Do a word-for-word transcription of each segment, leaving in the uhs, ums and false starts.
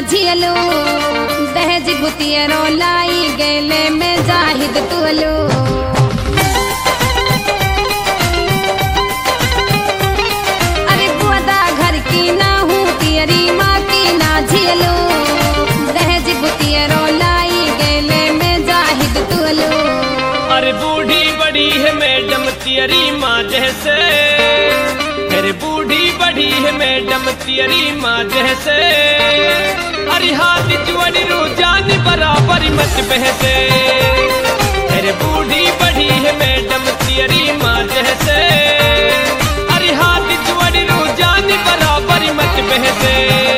झियलो दहेज भुतियरो लाई गेले में जाहिद तुलो अरे बुआदा घर की ना हूँ तियरी माँ की ना झियलो दहेज भुतियरो लाई गेले में जाहिद तुलो अरे बूढ़ी बड़ी है मैडम तियरी माँ जैसे अरे बूढ़ी बड़ी है मैडम तियरी माँ जैसे अरे हाथ जुआरी रुझान बराबर मत बहसे अरे बूढ़ी बड़ी है मैडम तियरी माँ जैसे अरे हाथ जुआरी रुझान बराबर मत बहसे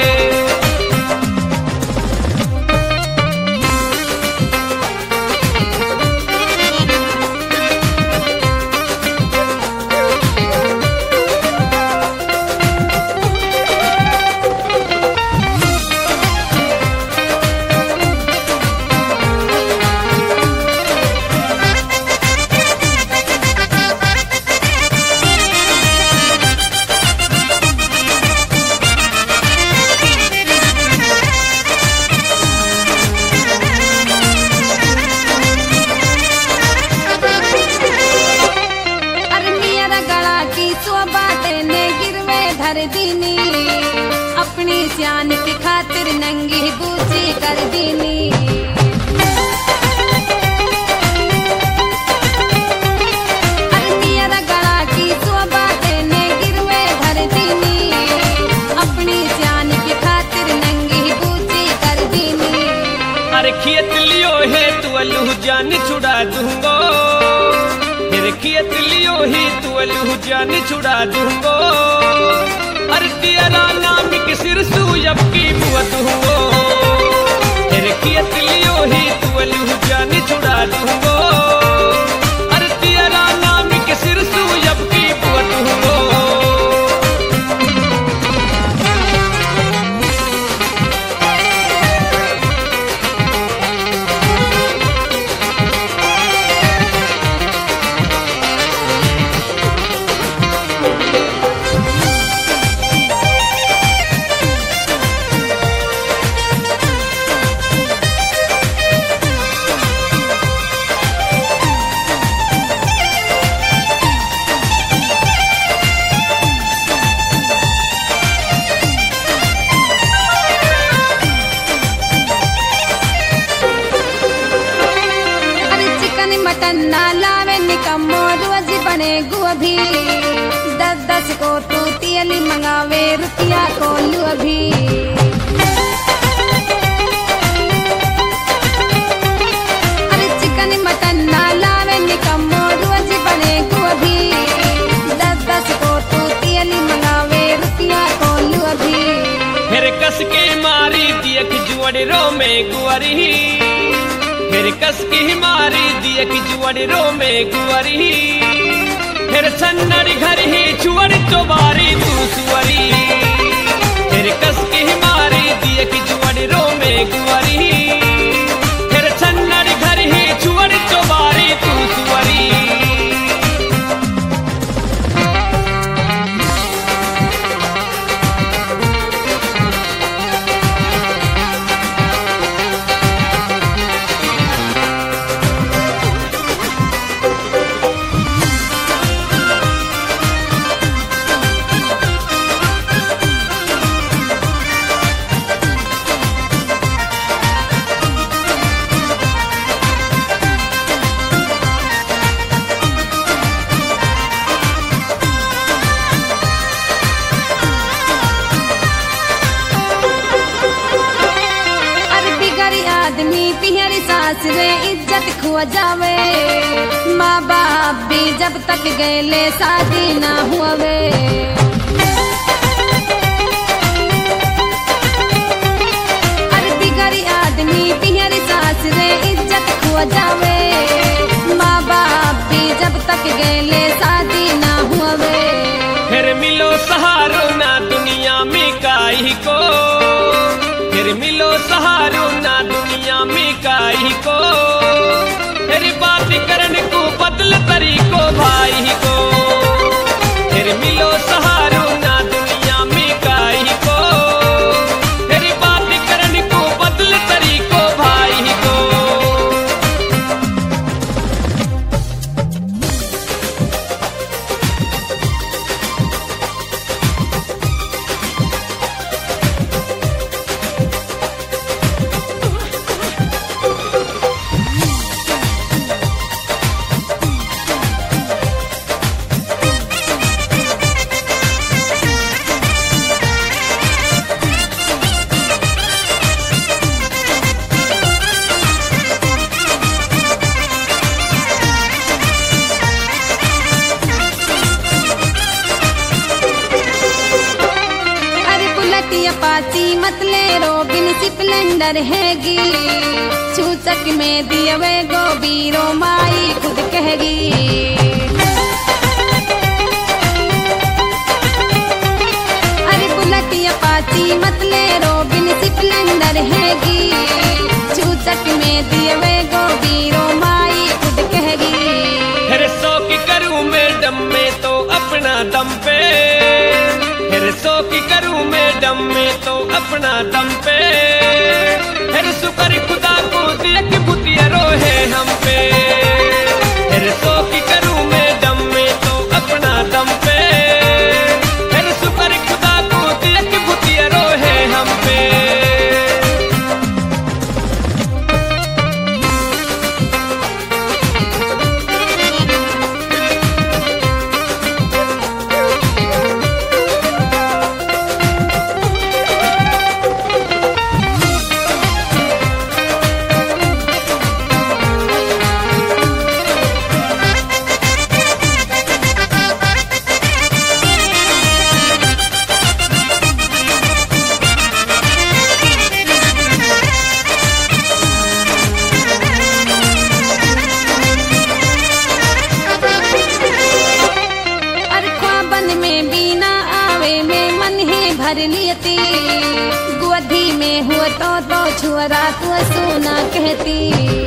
दीनी अपनी सियान की खातिर नंगी बूची कर दीनी अरनियर गला की शोभा देने गिरवे धर दीनी अपनी सियान की खातिर नंगी बूची कर दीनी अरे खेत लियो है तू अलू जान छुड़ा दूंगो फिर खेत लियो ही तू अलू जान छुड़ा दूंगो अरे तेरा नाम के सिर सूयब की बुअत हुओ तेरे खेत लियो ही तू अलू जान छुड़ा दूंगो अरे तेरा नाम के सिर सूयब की बुअत हुओ मटन ना लावे निकम्मो रोज बने गोभी दस दस को तू तियली मंगावे रुपया को लू अभी अरे चिकन मटन ना लावे निकम्मो रोज बने गोभी दस दस को तू तियली मंगावे रुपया को लू अभी फिर कस के मारी दियक जुअड़ रो में गुअरी फिर कस की मारी दिए कि जुअड़ी रो में गुअरी फिर सन्नड़ी घर ही चुअड़ चोबारी तू सुअरी फिर कस की मारी दिए कि जुअड़ी रो में गुअरी फिर सन्नड़ी घर ही चुअड़ चोबारी तू सुअरी रे इज्जत खो जावे माँ बाप भी जब तक गए शादी ना हुए अरे बिगड़ी आदमी पिहरी सास रे इज्जत खो जावे माँ बाप भी जब तक गए शादी ना हुए फिर मिलो सहारो ना दुनिया में काई को फिर मिलो सहारो ना दुनिया में काई को तेरी बात करने को बदल तरीको भाई को फिर मिलो सहारो ना दुनिया में काई को तेरी बात करने अपाची मतले रोबिन स्प्लेंडर हैगी सूचक में दियवे गोबीरो माई खुद कहेगी अरे बुलेट अपाची मतले रोबिन स्प्लेंडर हैगी सूचक में दियवे गोबीरो माई खुद कहेगी फिर सो की करूं मैडम में तो अपना दम पे फिर सो की करूं मैडम में तो अपना दम पे फिर शुक्र खुदा को देख बुतिया रोहे हम पे फिर सो की करूं मैडम में तो अपना दम पे फिर शुक्र खुदा को देख बुतिया रोहे हम पे भर लियती गोदी में हुआ तो तो छुअरा तू सोना कहती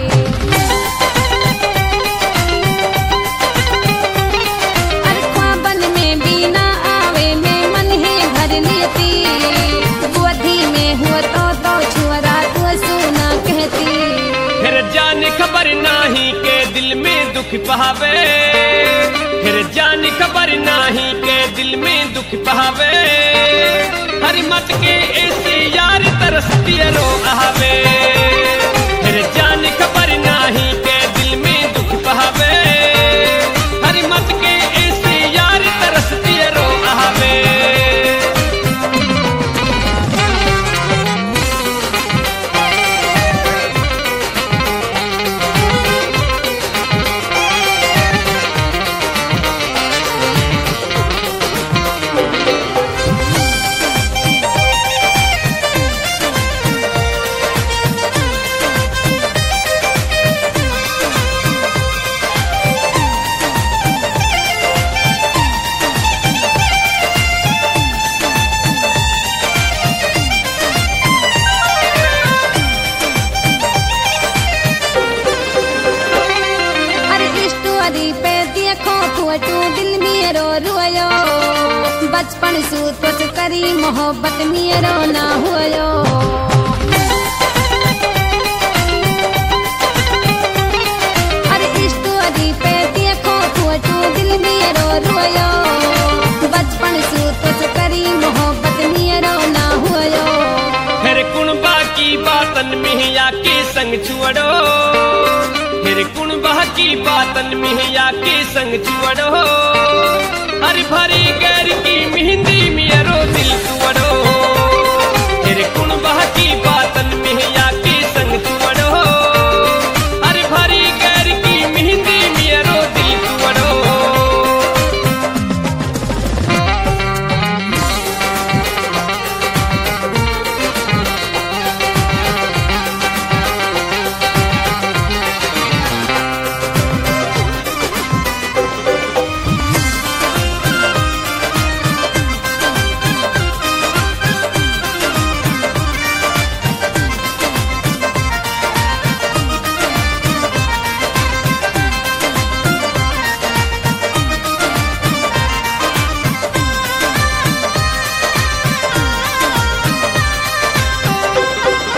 अरे ख्वाबन में बीना आवे में मन है भर लियती गोदी में हुआ तो तो छुअरा तू सोना कहती फिर जान खबर नाही के दिल में दुख पावे फिर जान खबर नाही के दिल में दुख पावे हरी मत के ऐसे यार तरसती रो आवे फिर जान खबर नाही के दिल में दुख पावे हरी मत के ऐसे यार तरसती रो आवे तू दिल मेरो रोयो बचपन सूत करी मोहब्बत मेरो ना हुयो अरे स्टोरी पे देखो तू दिल मेरो रोयो बचपन सूत करी मोहब्बत मेरो ना हुयो फिर कुण बाकी बातन मिहिया के संग छुड़ो फिर कुण बाकी बातन मिहिया के संग छुड़ो हर भरी गैर की मेहंदी